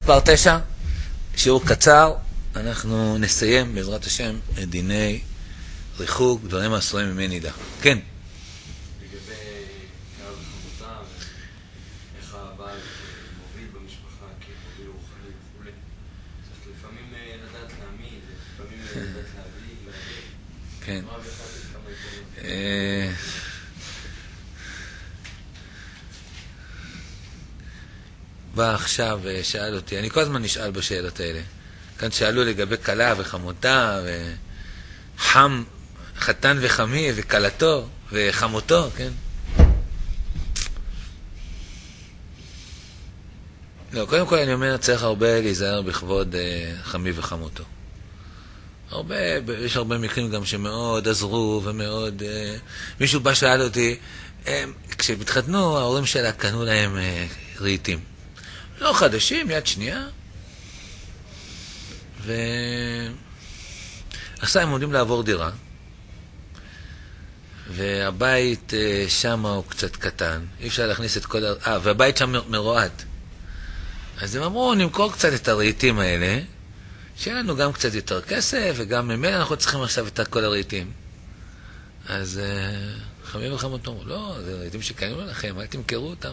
מספר 9, שיעור קצר, אנחנו נסיים בעזרת השם את דיני ריחוק, דברים אסורים ממין נידה. כן. לגבי קרב וחמותה, איך הבעל מוביל במשפחה, כמוביל רוחני וכו'. צריך לפעמים לדעת להעמיד, לפעמים לדעת להביא, כן. מה בכלל כמה עקרונות? בא עכשיו ושאל אותי, אני כל הזמן נשאל בשאלות האלה. כאן שאלו לגבי כלה וחמותה, וחם, חתן וחמי, וכלתו, וחמותו, כן? לא, קודם כל אני אומר, צריך הרבה להיזהר בכבוד חמי וחמותו. יש הרבה מקרים גם שמאוד עזרו ומאוד... מישהו בא שאל אותי, כשהתחתנו, ההורים שלה קנו להם רהיטים. לא חדשים, יד שנייה. עכשיו הם עומדים לעבור דירה. והבית שם הוא קצת קטן. אי אפשר להכניס את כל... והבית שם מרועד. אז הם אמרו, נמכור קצת את הרהיטים האלה, שיהיה לנו גם קצת יותר כסף, וגם ממילא אנחנו צריכים עכשיו את כל הרהיטים. אז חמי וחמות אמרו, לא, זה רהיטים שקנינו לכם, אל תמכרו אותם.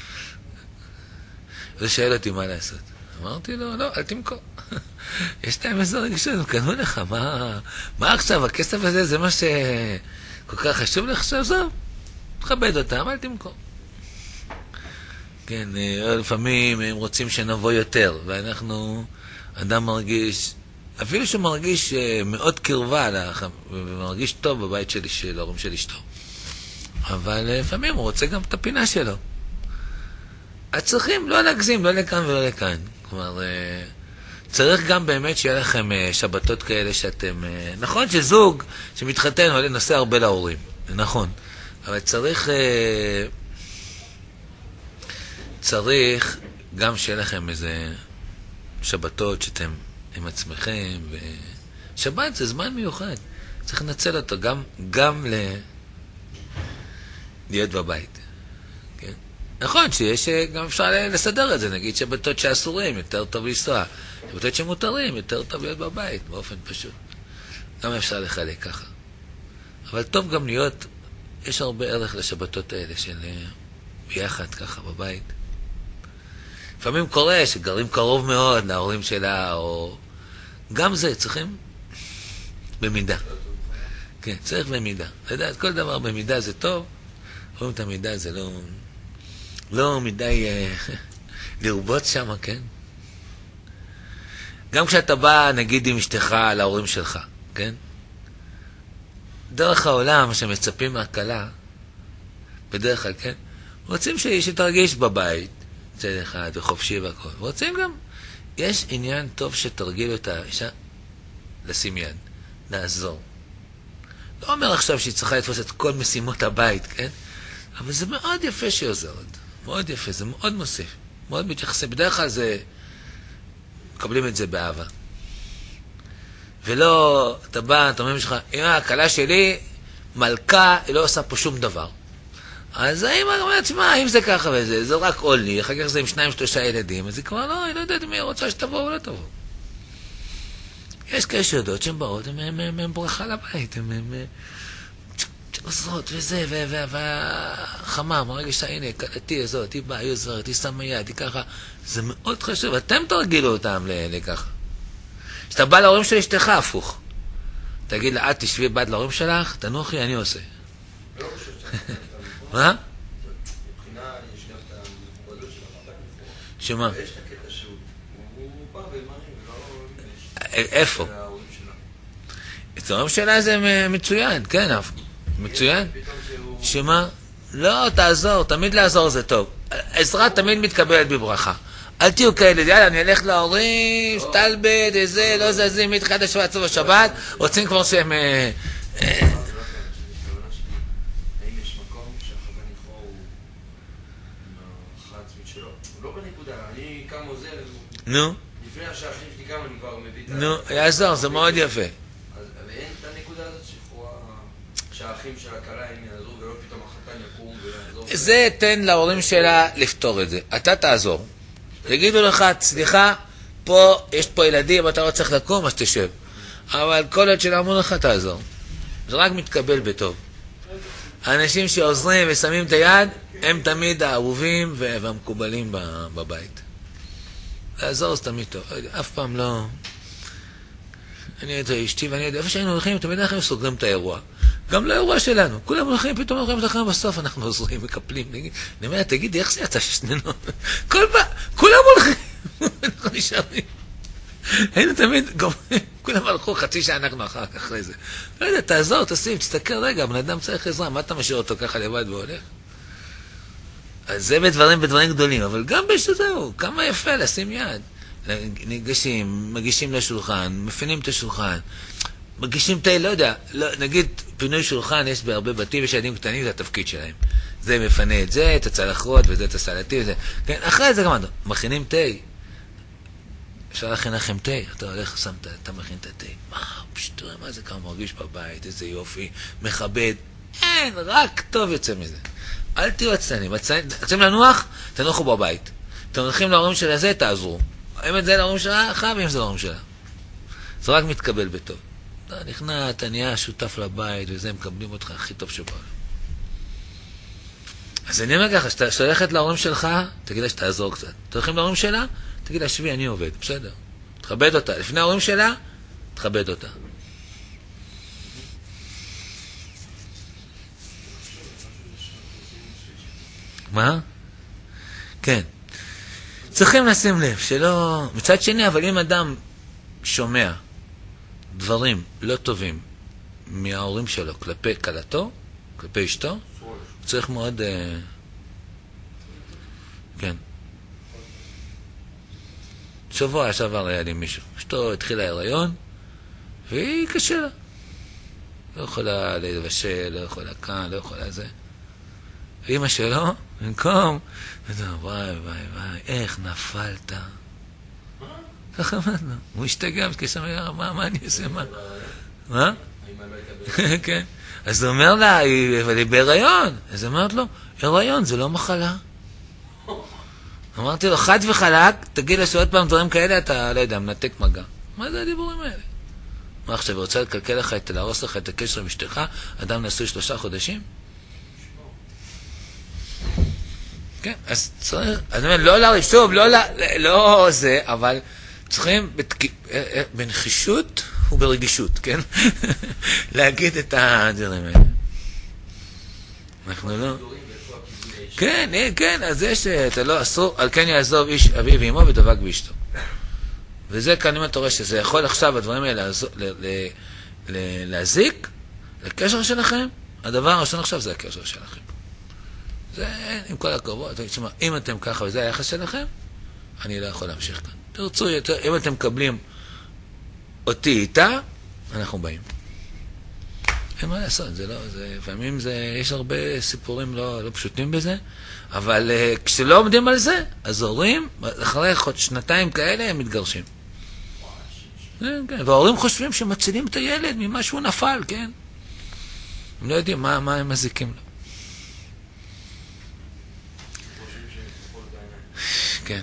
זה שואל אותי מה לעשות. אמרתי לו, לא, אל תמכור. יש להם איזה רגישות, הם קנו לך, מה עכשיו, הכסף הזה זה מה שכל כך חשוב לך עכשיו, זהו, תכבד אותם, אל תמכור. כן, לפעמים הם רוצים שנבוא יותר, ואנחנו, אדם מרגיש, אפילו שהוא מרגיש מאוד קרבה, ומרגיש טוב בבית של ההורים של אשתו. אבל לפעמים הוא רוצה גם את הפינה שלו. אז צריכים לא להגזים, לא לכאן ולא לכאן. כלומר, צריך גם באמת שיהיה לכם שבתות כאלה שאתם... נכון שזוג שמתחתן עולה נושא הרבה להורים, נכון. אבל צריך גם שיהיה לכם איזה שבתות שאתם עם עצמכם, ושבת זה זמן מיוחד. צריך לנצל אותו גם להיות בבית. כן? נכון שיש גם אפשר לסדר את זה, נגיד שבתות שאסורים יותר טוב לנסוע, שבתות שמותרים יותר טוב להיות בבית, באופן פשוט. גם אפשר לחלק ככה. אבל טוב גם להיות, יש הרבה ערך לשבתות האלה של ביחד ככה בבית. לפעמים קורה שגרים קרוב מאוד להורים שלה, או גם זה צריכים במידה. כן, צריך במידה. לדעת, כל דבר במידה זה טוב, רואים את המידה זה לא מדי לרבות שם, כן? גם כשאתה בא, נגיד, עם אשתך להורים שלך, כן? דרך העולם שמצפים מהקלה, בדרך כלל, כן? רוצים שתרגיש בבית, צד אחד וחופשי והכל. רוצים גם, יש עניין טוב שתרגיל אותה האישה, לשים יד, לעזור. לא אומר עכשיו שהיא צריכה לתפוס את כל משימות הבית, כן? אבל זה מאוד יפה שהיא עוזרת. מאוד יפה, זה מאוד מוסיף. מאוד מתייחסה. בדרך כלל זה... מקבלים את זה באהבה. ולא, אתה בא, אתה אומר משך, אמא, הקלה שלי, מלכה, היא לא עושה פה שום דבר. אז האמא אומרת, מה, אם זה ככה וזה, זה רק עולי, אחר כך זה עם 2-3 ילדים, אז היא כבר לא, היא לא יודעת אם היא רוצה שתבוא או לא תבוא. יש כאלה שיודעות שהן באות, הן ברכה לבית, הן עוזרות וזה, והחמם, הרגע שהנה, קלתי הזאת, היא באה, היא עוזרת, היא שמה יד, היא ככה, זה מאוד חשוב, אתם תרגילו אותם לככה. כשאתה בא להורים של אשתך, הפוך. תגיד לה, את תשבי בד להורים שלך, תנוחי, אני עושה. לא חושב מה? מבחינה, יש גם את המוגבלות של המחלק לפרוע. שמה? ויש את הקטע שהוא בא ומרים, ולא... איפה? ההורים שלה. את ההורים שלה זה מצוין, כן, מצוין. שמה? לא, תעזור, תמיד לעזור זה טוב. עזרה תמיד מתקבלת בברכה. אל תהיו כאלה, יאללה, אני אלך להורים, שטלבט, איזה, לא זזים, מתחילת השבת, סוף השבת, רוצים כבר שהם... נו. לפני שהאחים שלי גם אני כבר מביא את... נו, יעזור, זה מאוד יפה. ואין את הנקודה הזאת שהאחים של הקלה הם יעזרו ולא פתאום החתן יקום ויעזור. זה תן להורים שלה לפתור את זה. אתה תעזור. יגידו לך, סליחה, פה, יש פה ילדים, אתה לא צריך לקום, אז תשב. אבל כל עוד שלא אמרו לך, תעזור. זה רק מתקבל בטוב. האנשים שעוזרים ושמים את היד, הם תמיד האהובים והמקובלים בבית. לעזור זה תמיד טוב. אף פעם לא... אני יודע, אשתי ואני יודע, איפה שהיינו הולכים, תמיד אנחנו סוגרים את האירוע. גם לא האירוע שלנו. כולם הולכים, פתאום הולכים את החיים, בסוף אנחנו עוזרים, מקפלים. אני אומר, תגידי, איך זה יצא ששנינו? כל פעם, כולם הולכים. אנחנו נשארים. היינו תמיד, כולם הלכו חצי שעה, אנחנו אחרי זה. לא יודע, תעזור, תשים, תסתכל רגע, בן אדם צריך עזרה, מה אתה משאיר אותו ככה לבד והולך? אז זה בדברים גדולים, אבל גם בשזהו, כמה יפה לשים יד. ניגשים, מגישים לשולחן, מפנים את השולחן, מגישים תה, לא יודע, נגיד פינוי שולחן, יש בהרבה בתים, יש ילדים קטנים, זה התפקיד שלהם. זה מפנה את זה, את הצלחות, וזה את הסלטים, וזה. כן, אחרי זה גם מכינים תה. אפשר להכין לכם תה, אתה הולך, אתה מכין את התה. פשוט תראה מה זה כמה מרגיש בבית, איזה יופי, מכבד. אין, רק טוב יוצא מזה. אל תהיו עצלנים, אתם לנוח, תנוחו בבית. אתם הולכים להורים של הזה, תעזרו. אם את זה להורים שלך, ואם זה להורים שלה. זה רק מתקבל בטוב. אתה נכנע, אתה נהיה שותף לבית, וזה מקבלים אותך הכי טוב שבעולם. אז אני אומר ככה, שאתה הולכת להורים שלך, תגיד לה שתעזור קצת. אתה הולכים להורים שלה, תגיד לה, שבי, אני עובד, בסדר. תכבד אותה. לפני ההורים שלה, תכבד אותה. מה? כן. צריכים לשים לב, שלא... מצד שני, אבל אם אדם שומע דברים לא טובים מההורים שלו כלפי כלתו, כלפי אשתו, הוא צריך מאוד... כן. שבוע שעבר היה לי מישהו. אשתו התחילה ההיריון, והיא קשה לה. לא יכולה לבשל, לא יכולה כאן, לא יכולה זה. ואמא שלו, במקום, וואי, איך נפלת? ככה אמרנו, הוא השתגע, כשאמר, מה אני עושה, מה? מה? כן. אז הוא אומר לה, אבל היא בהיריון. אז היא אומרת לו, הריון זה לא מחלה. אמרתי לו, חד וחלק, תגיד לה שעוד פעם דברים כאלה, אתה, לא יודע, מנתק מגע. מה זה הדיבורים האלה? מה עכשיו, הוא רוצה לקלקל לך, להרוס לך את הקשר עם אשתך, אדם נשוי 3 חודשים? כן, אז צריך, אני אומר, לא להריב, שוב, לא זה, אבל צריכים בנחישות וברגישות, כן? להגיד את הדברים האלה. אנחנו לא... כן, אז יש, אתה לא אסור, על כן יעזוב איש אביו ואמו ודבק באשתו. וזה כאן אם אתה רואה שזה יכול עכשיו, הדברים האלה להזיק לקשר שלכם, הדבר הראשון עכשיו זה הקשר שלכם. זה, עם כל הכבוד, אם אתם ככה וזה היחס שלכם, אני לא יכול להמשיך כאן. תרצו יותר, אם אתם מקבלים אותי איתה, אנחנו באים. אין מה לעשות, זה לא, לפעמים יש הרבה סיפורים לא פשוטים בזה, אבל כשלא עומדים על זה, אז הורים, אחרי 2 כאלה, הם מתגרשים. כן, וההורים חושבים שמצילים את הילד ממה שהוא נפל, כן? הם לא יודעים מה הם מזיקים לו. כן.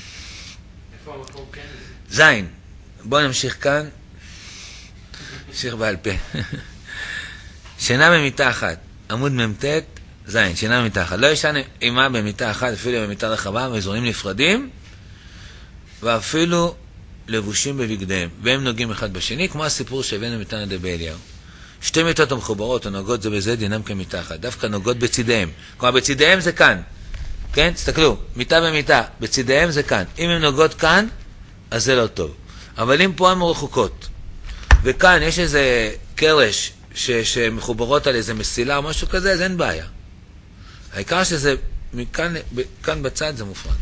זין. בואו נמשיך כאן. נמשיך בעל פה. שינה במיטה אחת. עמוד מ"ט, זין. שינה במיטה אחת. לא ישן אימה במיטה אחת, אפילו במיטה רחבה, באזורים נפרדים, ואפילו לבושים בבגדיהם. והם נוגעים אחד בשני, כמו הסיפור שהבאנו מתנא דבי אליהו. 2 מיטות המחוברות או נוגעות זה בזה, דינם כמיטה אחת. דווקא נוגעות בצידיהם. כלומר, בצידיהם זה כאן. כן? תסתכלו, מיטה במיטה, בצידיהם זה כאן. אם הן נוגעות כאן, אז זה לא טוב. אבל אם פה הן רחוקות, וכאן יש איזה קרש שמחוברות על איזה מסילה או משהו כזה, אז אין בעיה. העיקר שזה, כאן בצד זה מופרד.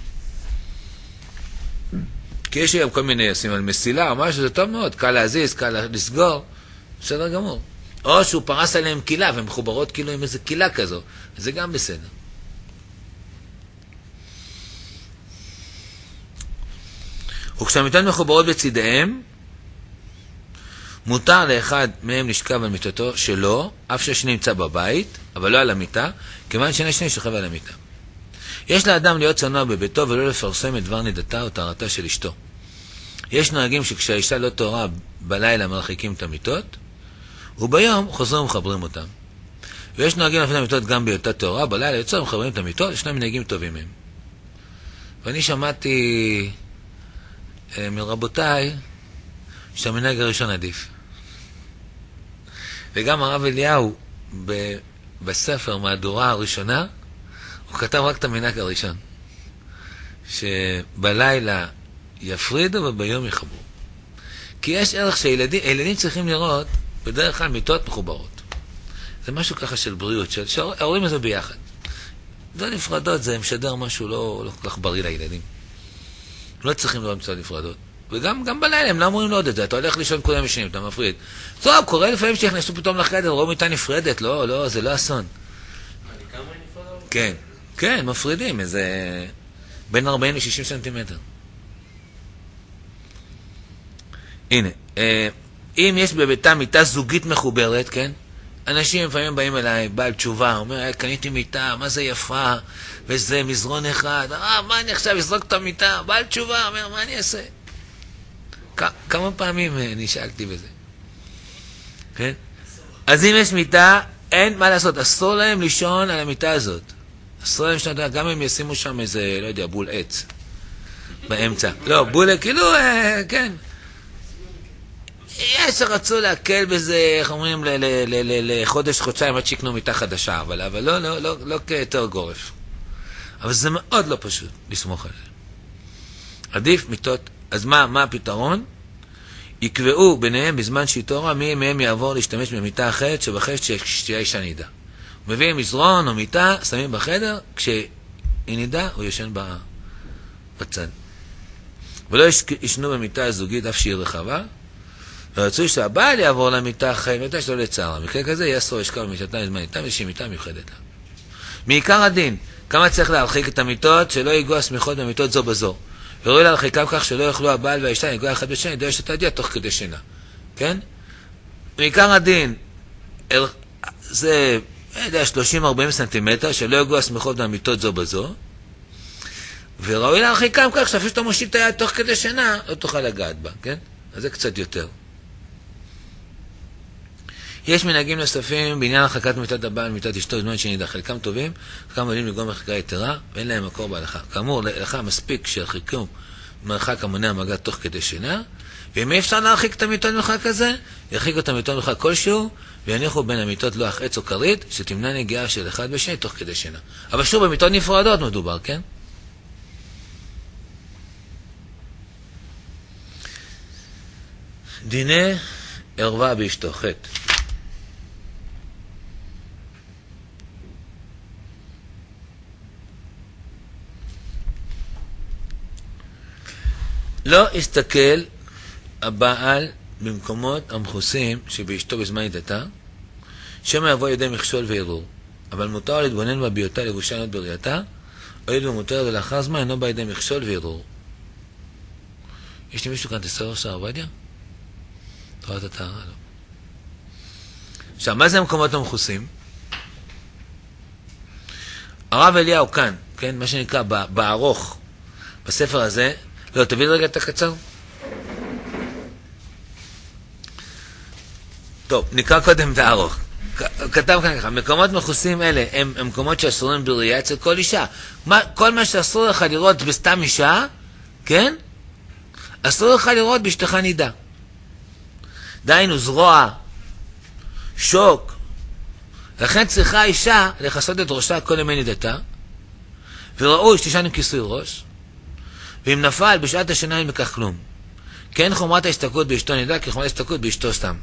כי יש גם כל מיני ישים על מסילה או משהו, זה טוב מאוד, קל להזיז, קל לסגור, בסדר גמור. או שהוא פרס עליהם קילה, והן מחוברות כאילו עם איזה קילה כזו, זה גם בסדר. וכשהמיטות מחוברות בצדיהם, מותר לאחד מהם לשכב על מיטתו שלו, אף שהשני נמצא בבית, אבל לא על המיטה, כיוון שהשני שוכב על המיטה. יש לאדם להיות צנוע בביתו ולא לפרסם את דבר נידתה או טהרתה של אשתו. יש נוהגים שכשהאישה לא טהורה בלילה מרחיקים את המיטות, וביום חוזרים ומחברים אותם. ויש נוהגים להפעיל המיטות גם בהיותה טהורה, בלילה יוצא ומחברים את המיטות, ישנם מנהגים טובים מהם. ואני שמעתי מרבותיי שהמנהג הראשון עדיף. וגם הרב אליהו בספר מהדורה הראשונה, הוא כתב רק את המנהג הראשון. שבלילה יפרידו וביום יחברו. כי יש ערך שהילדים צריכים לראות בדרך כלל מיטות מחוברות. זה משהו ככה של בריאות, שההורים הזה ביחד. זה נפרדות, זה משדר משהו לא כל כך בריא לילדים. לא צריכים לראות מיטות נפרדות. וגם בלילה הם לא אמורים לראות את זה. אתה הולך לישון כולם ישנים, אתה מפריד. טוב, קורה לפעמים שיכנסו פתאום לחדר, רואים מיטה נפרדת. לא, זה לא אסון. כמה היא נפרדה? כן, כן, מפרידים. איזה בין 40 ל-60 סנטימטר. הנה, אם יש בביתה מיטה זוגית מחוברת, כן? אנשים לפעמים באים אליי, בעל תשובה, אומר, קניתי מיטה, מה זה יפה, וזה מזרון אחד, מה אני עכשיו אזרוק את המיטה? בעל תשובה, אומר, מה אני אעשה? כמה פעמים נשאלתי בזה. כן? אז אם יש מיטה, אין מה לעשות, אסור להם לישון על המיטה הזאת. אסור להם לישון, גם אם ישימו שם איזה, לא יודע, בול עץ, באמצע. לא, בול, כאילו, כן. יש שרצו להקל בזה, איך אומרים, לחודש, חודשיים, עד שיקנו מיטה חדשה, אבל לא כתר גורף. אבל זה מאוד לא פשוט לסמוך על זה. עדיף מיטות. אז מה הפתרון? יקבעו ביניהם בזמן שהתעוררה מי מהם יעבור להשתמש במיטה אחרת שבחשת שתהיה אישה נידה. מביאים מזרון או מיטה, שמים בחדר, כשהיא נידה הוא ישן בצד. ולא ישנו במיטה הזוגית אף שהיא רחבה, ורצוי שהבעל יעבור למיטה אחרת, מיטה שלא לצער. במקרה כזה יהיה אסור לשכב במיטתה בזמן נידה, ושהיא מיטה מיוחדת לה. מעיקר הדין, כמה צריך להרחיק את המיטות שלא ייגעו הסמיכות במיטות זו בזו. וראוי להרחיקם כך שלא יוכלו הבעל והאישה ייגעו אחד בשני, דו אשת הדיה תוך כדי שינה. כן? מעיקר הדין, זה 30-40 סנטימטר, שלא יגעו הסמיכות במיטות זו בזו, וראוי להרחיקם כך שאפילו שאתה מושיט את היד תוך כדי שינה, לא תוכל לגעת בה, כן? אז זה קצת יותר. יש מנהגים נוספים בעניין הרחקת מיטת הבעל מיטת אשתו בזמן שנידה, חלקם טובים, חלקם עולים לגרום הרחקה יתרה, ואין להם מקור בהלכה. כאמור, לך מספיק שירחיקו מרחק המונע מגע תוך כדי שינה, ואם אי אפשר להרחיק את המיטות מרחק הזה, ירחיקו את המיטות מרחק כלשהו, ויניחו בין המיטות לוח עץ או כרית, שתמנע נגיעה של אחד בשני תוך כדי שינה. אבל שוב, במיטות נפרדות מדובר, כן? דיני ערווה באשתו, חטא. לא הסתכל הבעל במקומות המכוסים שבאשתו בזמן נידתה, שמא יבוא ידי מכשול וערעור. אבל מותר להתבונן בה בהיותה לבושה להיות בראייתה, הואיל ומותר ולאחר זמן אינו בא ידי מכשול וערעור. יש לי מישהו כאן תסרור של הרב עובדיה? תורת הטהרה, לא. עכשיו, מה זה המקומות המכוסים? הרב אליהו כאן, כן, מה שנקרא בארוך, בספר הזה, לא, תביא רגע את הקצר. טוב, נקרא קודם את הארוך. כתב כאן ככה, מקומות מכוסים אלה הם מקומות שאסורים בראייה אצל כל אישה. כל מה שאסור לך לראות בסתם אישה, כן? אסור לך לראות באשתך נידה. דהיינו זרוע, שוק. לכן צריכה האישה לכסות את ראשה כל ימי נידתה, וראוי שתישן עם כיסוי ראש, ואם נפל בשעת השינה אין בכך כלום. כן חומרת ההסתכלות באשתו נידה כחומרת ההסתכלות באשתו סתם.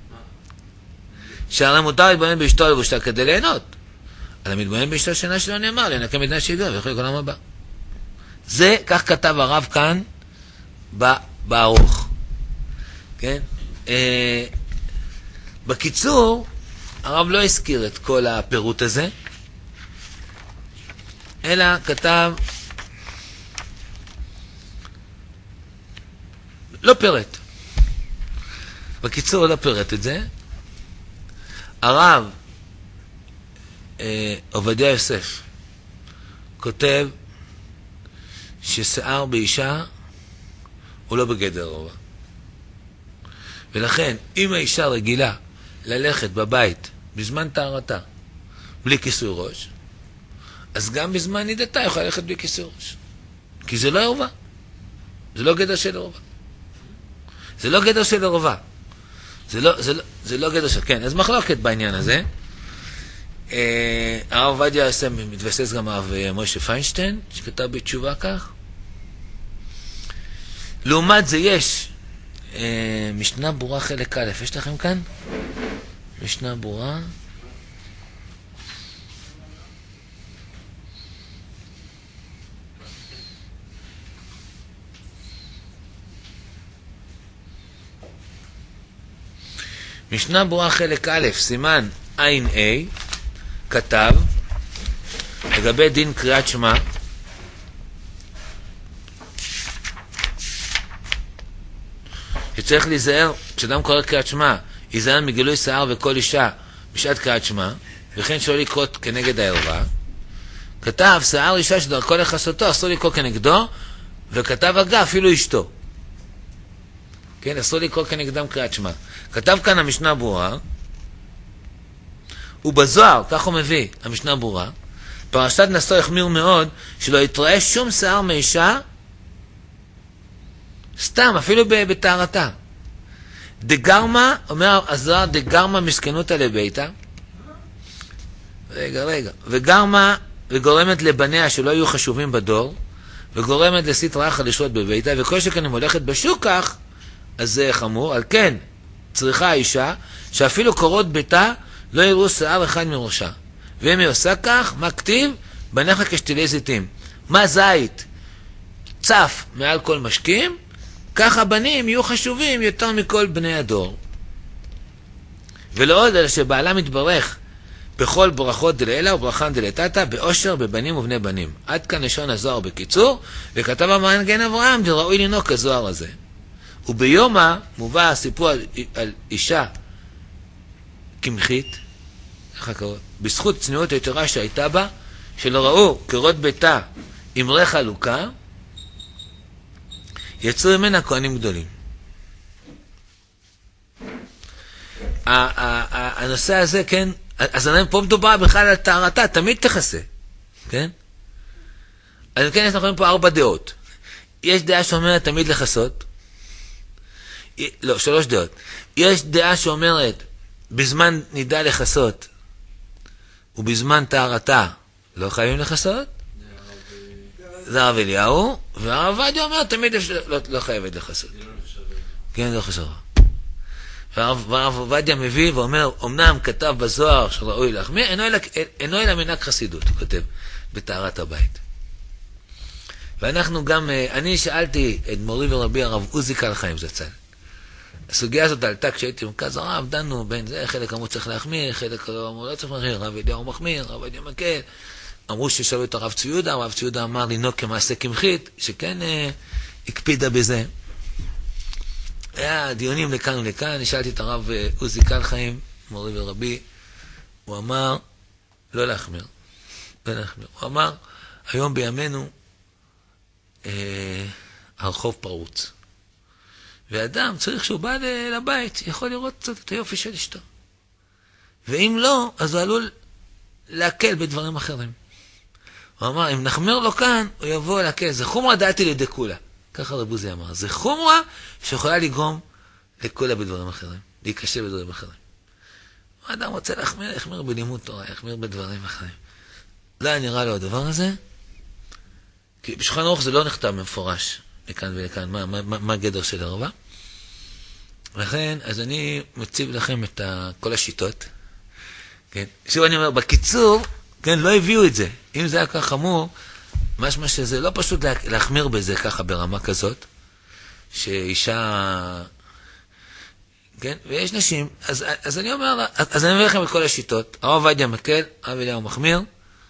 שהרי מותר להתבונן באשתו לבושתה כדי ליהנות. על המתבונן באשתו שינה שלא נאמר, לנקה מדינה שיגר ויכול לכל העם הבא. זה, כך כתב הרב כאן בארוך. כן? בקיצור, הרב לא הזכיר את כל הפירוט הזה, אלא כתב, לא פירט. בקיצור, לא פירט את זה. הרב עובדיה יוסף כותב ששיער באישה הוא לא בגדר עורבא. ולכן, אם האישה רגילה ללכת בבית בזמן טהרתה בלי כיסוי ראש, אז גם בזמן נידתה יכולה ללכת בלי כיסוי ראש. כי זה לא עורבא. זה לא גדר של עורבא. זה לא גדר של עורבא. זה לא גדר של... כן, אז מחלוקת בעניין הזה. הרב עובדיה מתבסס גם הרב משה פיינשטיין, שכתב בתשובה כך. לעומת זה יש משנה ברורה חלק א', יש לכם כאן? משנה ברורה. משנה ברורה חלק א', סימן עין A, כתב לגבי דין קריאת שמע, שצריך להיזהר, כשאדם קורא קריאת שמע, ייזהר מגילוי שיער וכל אישה בשעת קריאת שמע, וכן שלא לקרות כנגד הערווה. כתב, שיער אישה שדרכו לכסותו, אסור לקרוא כנגדו, וכתב אגב, אפילו אשתו. כן, אסור לקרוא כנגדם קריאת שמע. כתב כאן המשנה ברורה, ובזוהר, כך הוא מביא, המשנה ברורה, פרשת נשוא החמיר מאוד, שלא יתראה שום שיער מאישה, סתם, אפילו בטהרתה. דגרמה, אומר הזוהר, דגרמה מסכנותא לביתה, רגע, וגרמה, וגורמת לבניה שלא יהיו חשובים בדור, וגורמת לסטרא אחרא לשלוט בביתה, וכל שכן אם הולכת בשוק כך, אז זה חמור. על כן צריכה האישה שאפילו קורות ביתה לא יראו שיער אחד מראשה, ואם היא עושה כך, מה כתיב? בניך כשתילי זיתים. מה זית צף מעל כל משקים, כך הבנים יהיו חשובים יותר מכל בני הדור. ולעוד אלא שבעלה מתברך בכל ברכות דלעילה וברכן דלעתתא, באושר בבנים ובני בנים. עד כאן לשון הזוהר בקיצור, וכתב המרן גאון אברהם דראוי לנהוג כזוהר הזה. וביומא מובא הסיפור על אישה קמחית, בזכות צניעות היתרה שהייתה בה, שלא ראו קורות ביתה אמרי חלוקה, יצאו ממנה כהנים גדולים. הנושא הזה, כן, אז פה מדובר בכלל על טהרתה, תמיד תכסה, כן? אז כן, יש לכם פה 4 דעות. יש דעה שאומרת תמיד לחסות, לא, 3 דעות. יש דעה שאומרת בזמן נידה לחסות ובזמן טהרתה לא חייבים לחסות, זה הרב אליהו, והרב עובדיה אומר תמיד לא חייבת לחסות. כן, לא חשוב. והרב עובדיה מביא ואומר, אמנם כתב בזוהר שראוי להחמיר, אינו אלא מנהג חסידות, הוא כותב, בטהרת הבית. ואנחנו גם, אני שאלתי את מורי ורבי הרב עוזי קל חיים זצ"ל. הסוגיה הזאת עלתה כשהייתי במרכז הרב, דנו בין זה, חלק אמרו צריך להחמיר, חלק אמרו לא צריך להחמיר, רב אליהו מחמיר, רב אליהו מקל. אמרו ששאלו את הרב צבי יהודה, הרב צבי יהודה אמר לנהוג כמעשה קמחית, שכן הקפידה בזה. היה דיונים לכאן ולכאן, אני שאלתי את הרב עוזי קל חיים, מורי ורבי, הוא אמר לא להחמיר, לא להחמיר. הוא אמר, היום בימינו הרחוב פרוץ. ואדם צריך שהוא בא לבית, יכול לראות קצת את היופי של אשתו. ואם לא, אז הוא עלול להקל בדברים אחרים. הוא אמר, אם נחמיר לו כאן, הוא יבוא להקל. זה חומרה דעתי לידי כולה. ככה רב עוזי אמר. זה חומרה שיכולה לגרום לכולה בדברים אחרים. להיקשה בדברים אחרים. האדם רוצה להחמיר, יחמיר בלימוד תורה, יחמיר בדברים אחרים. לא נראה לו הדבר הזה, כי בשולחן ערוך זה לא נכתב במפורש. לכאן ולכאן, מה הגדר של הרבה. לכן, אז אני מציב לכם את כל השיטות. כן? שוב אני אומר, בקיצור, כן, לא הביאו את זה. אם זה היה כך חמור, משמע שזה לא פשוט להחמיר בזה ככה ברמה כזאת, שאישה, כן, ויש נשים, אז אני אומר, אז אני מביא לכם את כל השיטות. הרב עובדיה מקל, הרב אליהו מחמיר,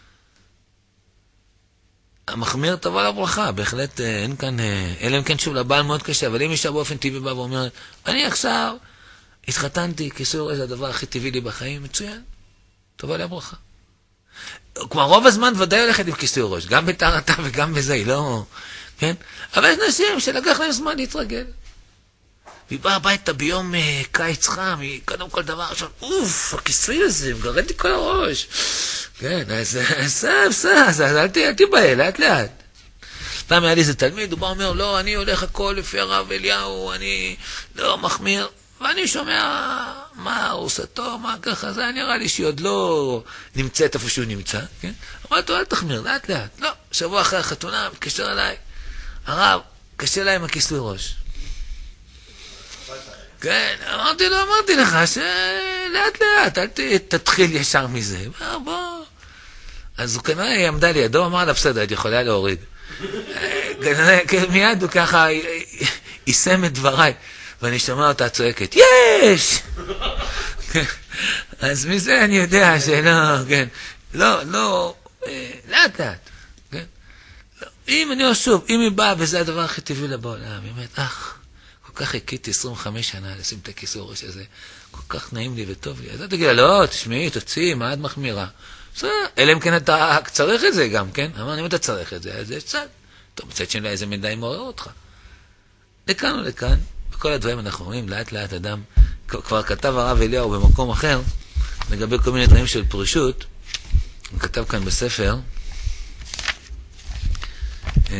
המחמיר תבוא לברכה, בהחלט אין כאן, אלא אם כן שוב לבעל מאוד קשה, אבל אם אישה באופן טבעי בא ואומר, אני עכשיו התחתנתי, כיסוי ראש זה הדבר הכי טבעי לי בחיים, מצוין, תבוא לברכה. כלומר, רוב הזמן ודאי הולכת עם כיסוי ראש, גם בטהרתה וגם בזה, היא לא... כן? אבל יש נשים שלקח להם זמן להתרגל. והיא באה הביתה ביום קיץ חם, היא קודם כל דבר עכשיו, אוף, הכיסוי הזה, מגרד לי כל הראש. כן, אז אל תיבהל, לאט לאט. פעם היה לי איזה תלמיד, הוא בא אומר, לא, אני הולך הכל לפי הרב אליהו, אני לא מחמיר. ואני שומע מה ארוסתו, מה ככה, זה נראה לי שהיא עוד לא נמצאת איפה שהוא נמצא, כן? אמרתי, אל תחמיר, לאט לאט. לא, שבוע אחרי החתונה, מתקשר אליי, הרב, קשה לה עם הכיסוי ראש. כן, אמרתי לך שלאט לאט, אל תתחיל ישר מזה. בוא. אז הוא כנראה היא עמדה לידו, אמר לה, בסדר, את יכולה להוריד. מיד הוא ככה יישם את דבריי. ואני שומע אותה צועקת, יש! אז מזה אני יודע שלא, כן, לא, לאט לאט, כן? אם אני אומר שוב, אם היא באה וזה הדבר הכי טבעי לה בעולם, היא אומרת, כל כך חיכיתי 25 שנה לשים את הכיסוי ראש הזה, כל כך נעים לי וטוב לי, אז אתה תגיד לה, לא, תשמעי, תוציא, מה את מחמירה? אלא אם כן אתה צריך את זה גם, כן? אמרנו, אם אתה צריך את זה, אז יש צד. טוב, מצד שני איזה מידע מעורר אותך. לכאן או לכאן. כל הדברים אנחנו רואים, לאט לאט אדם, כבר כתב הרב אליהו במקום אחר, לגבי כל מיני דברים של פרישות, הוא כתב כאן בספר, הוא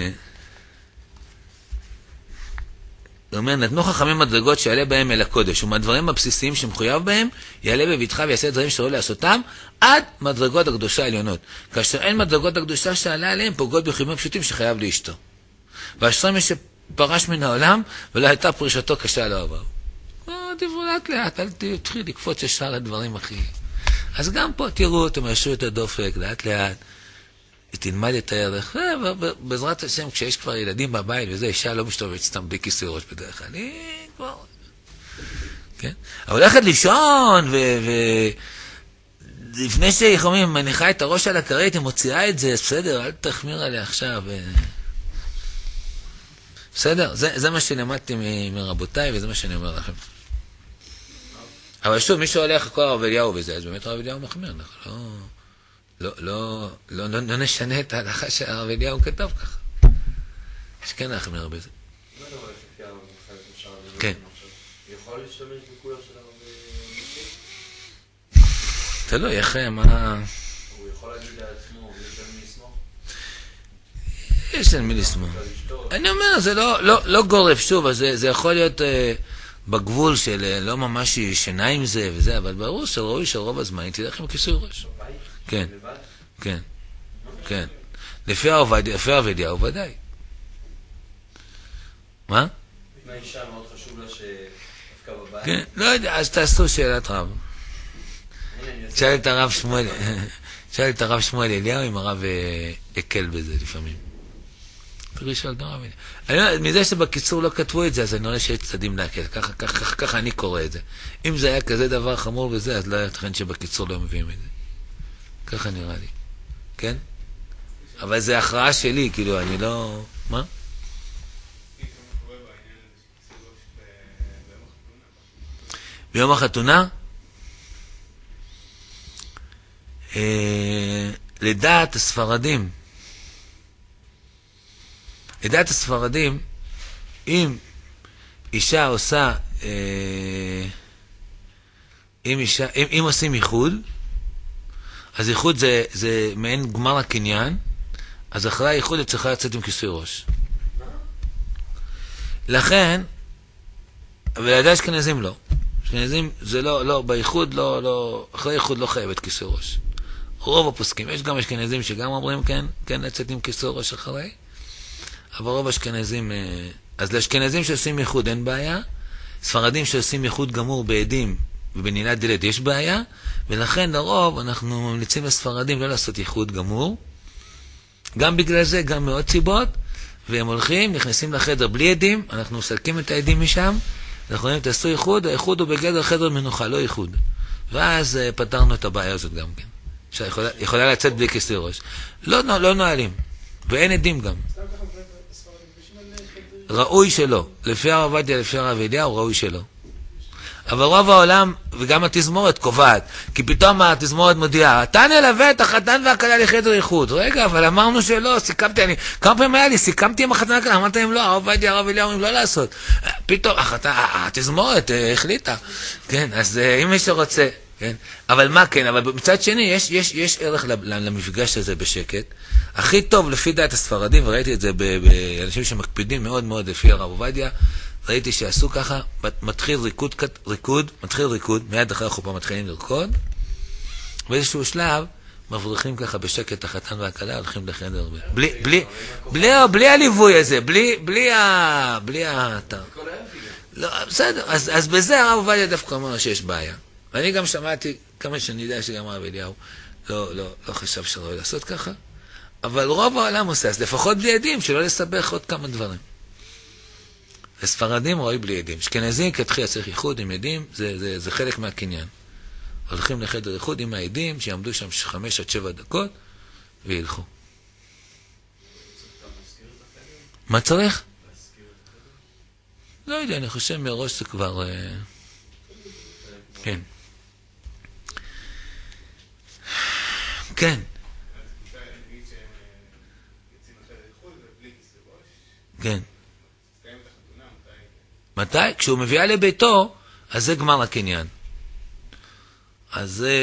אומר, נתנו חכמים מדרגות שיעלה בהם אל הקודש, ומהדברים הבסיסיים שמחויב בהם, יעלה בביטחה ויעשה דברים שראוי לעשותם, עד מדרגות הקדושה העליונות. כאשר אין מדרגות הקדושה שעלה עליהם, פוגעות בחיובים פשוטים שחייב לאשתו. ואשרי מי פרש מן העולם, ולא הייתה פרישתו קשה לא עבר. תבואו לאט לאט, אל תתחיל לקפוץ ישר לדברים הכי. אז גם פה תראו, אתם ישרו את הדופק, לאט לאט, תלמד את הערך, ובעזרת השם, כשיש כבר ילדים בבית, וזה אישה לא משתובבת סתם בלי כיסוי ראש בדרך כלל, אני כבר... כן? אבל הולכת לישון, לפני שהיא מניחה את הראש על הכרית, היא מוציאה את זה, בסדר, אל תחמיר עליה עכשיו, בסדר? זה מה שלמדתי מרבותיי, וזה מה שאני אומר לכם. אבל שוב, מי שהולך כל הרב אליהו בזה, אז באמת הרב אליהו מחמיר, לא נשנה את ההלכה שהרב אליהו כתב ככה. שכן להחמיר בזה. מה אתה רואה לפי הרב אפשר? כן. יכול להשתמש בכולו של הרב תלוי, איך מה... הוא יכול להגיד לעצמו, יש על מי לסמוך? יש על מי לסמוך. אני אומר, זה לא גורף, שוב, זה יכול להיות בגבול של לא ממש ישנה עם זה וזה, אבל ברור שראוי שרוב הזמן תלך עם כיסוי ראש. כן, כן, כן. לפי הרב אליהו ודאי. מה? מה אישה מאוד חשוב לה שדווקא בבית? כן, לא יודע, אז תעשו שאלת רב. שאל את הרב שמואל אליהו אם הרב הקל בזה לפעמים. מזה שבקיצור לא כתבו את זה, אז אני רואה שיש צדדים להקל. ככה אני קורא את זה. אם זה היה כזה דבר חמור בזה, אז לא היה תכן שבקיצור לא מביאים את זה. ככה נראה לי. כן? אבל זה הכרעה שלי, כאילו, אני לא... מה? ביום החתונה? לדעת הספרדים, אם אישה עושה, אם עושים ייחוד, אז ייחוד זה מעין גמר הקניין, אז אחרי הייחוד היא צריכה לצאת עם כיסוי ראש. לכן, ולעדי אשכנזים לא. אשכנזים זה לא, בייחוד לא, אחרי הייחוד לא חייבת כיסוי ראש. רוב הפוסקים, יש גם אשכנזים שגם אומרים כן לצאת עם כיסוי ראש אחרי, אבל רוב אשכנזים, אז לאשכנזים שעושים ייחוד אין בעיה, ספרדים שעושים ייחוד גמור בעדים ובנעילת דלת יש בעיה, ולכן לרוב אנחנו ממליצים לספרדים לא לעשות ייחוד גמור, גם בגלל זה, גם מאוד סיבות, והם הולכים, נכנסים לחדר בלי עדים, אנחנו מסלקים את העדים משם, אנחנו אומרים, תעשו ייחוד, הייחוד הוא בגדר חדר מנוחה, לא ייחוד. ואז פתרנו את הבעיה הזאת גם כן. יכולה לצאת בלי כיסוי ראש. לא נועלים, ואין עדים גם. ראוי שלא. לפי הרב עובדיה, לפי הרב אליהו, ראוי שלא. אבל רוב העולם, וגם התזמורת קובעת, כי פתאום התזמורת מודיעה, אתה נלווה את החתן והכלה לחדר איחוד. רגע, אבל אמרנו שלא, סיכמתי, כמה פעמים היה לי, סיכמתי עם החתן והכלה, אמרתי להם לא, הרב עובדיה, הרב אליהו, אומרים לא לעשות. פתאום התזמורת החליטה, כן, אז אם מישהו רוצה, כן, אבל מה כן, אבל מצד שני, יש ערך למפגש הזה בשקט, הכי טוב לפי דעת הספרדים, וראיתי את זה באנשים שמקפידים מאוד מאוד לפי הרב עובדיה, ראיתי שעשו ככה, מתחיל ריקוד, מיד אחרי החופה מתחילים לרקוד, באיזשהו שלב, מבריחים ככה בשקט החתן והכלה, הולכים לחדר, בלי הליווי הזה, בלי האתר. לא, בסדר, אז בזה הרב עובדיה דווקא אומר שיש בעיה. ואני גם שמעתי, כמה שאני יודע שגם הרב אליהו לא חשב שראוי לעשות ככה, אבל רוב העולם עושה, אז לפחות בלי עדים, שלא לסבך עוד כמה דברים. לספרדים רואי בלי עדים. אשכנזים כתחילה צריך איחוד עם עדים, זה חלק מהקניין. הולכים לחדר איחוד עם העדים, שיעמדו שם 5 עד 7 דקות, וילכו. מה צריך? לא יודע, אני חושב מראש זה כבר... כן. כן. כן. מתי? כשהוא מביאה לביתו, אז זה גמר הקניין. אז זה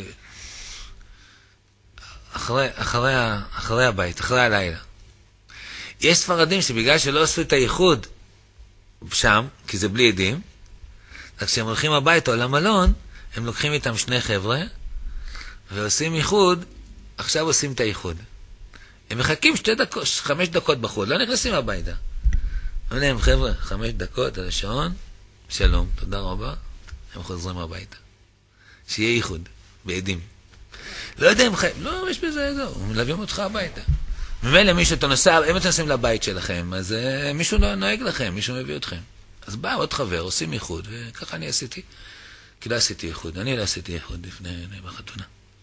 אחרי הבית, אחרי הלילה. יש ספרדים שבגלל שלא עשו את הייחוד שם, כי זה בלי עדים, אז כשהם הולכים הביתה או למלון, הם לוקחים איתם 2 חבר'ה, ועושים ייחוד, עכשיו עושים את הייחוד. הם מחכים 5 דקות בחוץ, לא נכנסים הביתה. אומרים להם, חבר'ה, 5 דקות על השעון, שלום, תודה רבה, הם חוזרים הביתה. שיהיה ייחוד, בעדים. לא יודע אם חיים, לא, יש בזה, הם מלווים אותך הביתה. ממילא מישהו, אתה נוסע, אם אתם נוסעים לבית שלכם, אז מישהו לא נוהג לכם, מישהו מביא אתכם. אז בא עוד חבר, עושים ייחוד, וככה אני עשיתי. כי לא עשיתי ייחוד, אני לא עשיתי ייחוד לפני בחתונה.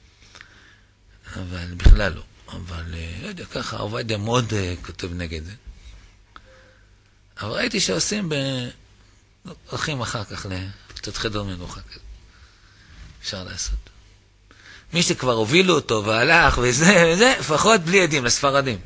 אבל בכלל לא. אבל, לא יודע, ככה, עובדיה מאוד כותב נגד זה. אבל ראיתי שעושים הולכים אחר כך לקצת חדר מנוחה כזה. אפשר לעשות. מי שכבר הובילו אותו והלך וזה, לפחות בלי עדים, לספרדים.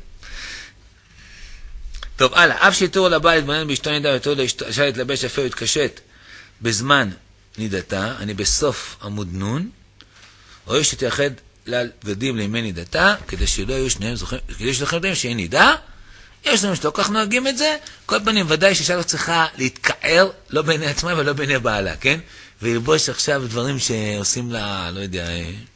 טוב, הלאה. אף שיתור לבית בנן באשתו נידה ויתור לאישה להתלבש יפה ולהתקשט בזמן נידתה, אני בסוף עמוד נון, רואה שתייחד לבגדים לימי נידתה, כדי שלא יהיו שניהם זוכרים, כדי שלכם יודעים שיהיה נידה, יש לנו שלא כך נוהגים את זה, כל פנים ודאי שאישה לא צריכה להתקער, לא בעיני עצמה ולא בעיני בעלה, כן? ולבוש עכשיו דברים שעושים לה, לא יודע,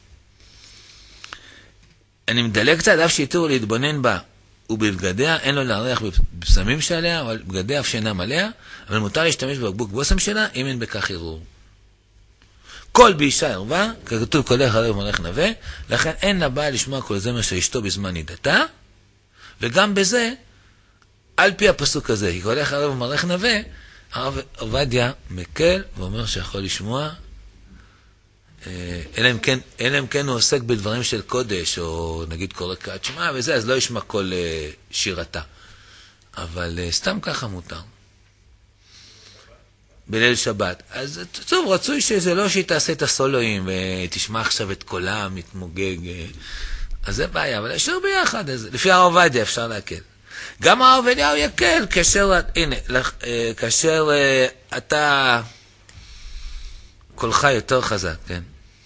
אני מדלג קצת, אף שיתור להתבונן בה ובבגדיה, אין לו להריח בפסמים שעליה, אבל בגדיה אף שאינם עליה, אבל מותר להשתמש בבקבוק בושם שלה, אם אין בכך ערעור. כל באישה ערווה, ככתוב קולך ערב מלך נווה, לכן אין לה בעיה לשמוע כל זמר של אשתו בזמן נידתה, וגם בזה, על פי הפסוק הזה, כי קולך ערב מלך נווה, הרב עובדיה מקל ואומר שיכול לשמוע, אלא אם כן הוא עוסק בדברים של קודש, או נגיד קורא קריאת שמע וזה, אז לא ישמע כל שירתה. אבל סתם ככה מותר. בליל שבת. אז טוב, רצוי שזה לא שהיא תעשה את הסולואים, ותשמע עכשיו את קולה מתמוגג. אז זה בעיה, אבל ישר ביחד. לפי הרב עובדיה אפשר להקל. גם הרב אליהו יקל, כאשר אתה קולך יותר חזק, כן?